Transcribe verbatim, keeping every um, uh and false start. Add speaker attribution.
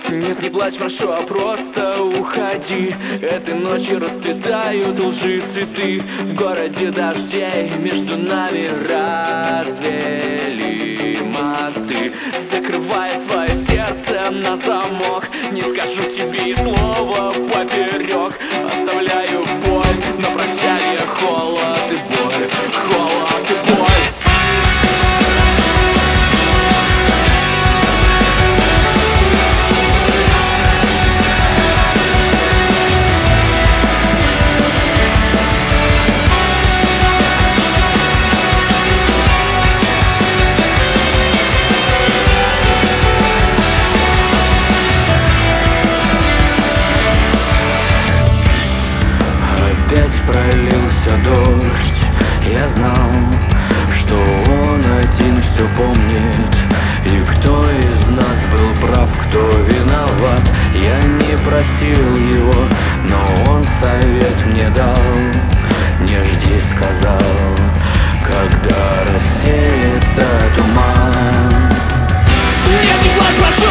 Speaker 1: Нет, не плачь, прошу, а просто уходи. Этой ночью расцветают лжи цветы. В городе дождей между нами развели мосты, закрывая свое сердце на замок. Не скажу тебе и слова поперек. Оставляю боль на прощание, холод и боль, холод и боль. Пролился дождь, я знал, что он один все помнит. И кто из нас был прав, кто виноват, я не просил его, но он совет мне дал. Не жди, сказал, когда рассеется туман. Нет, не плачь, прошу.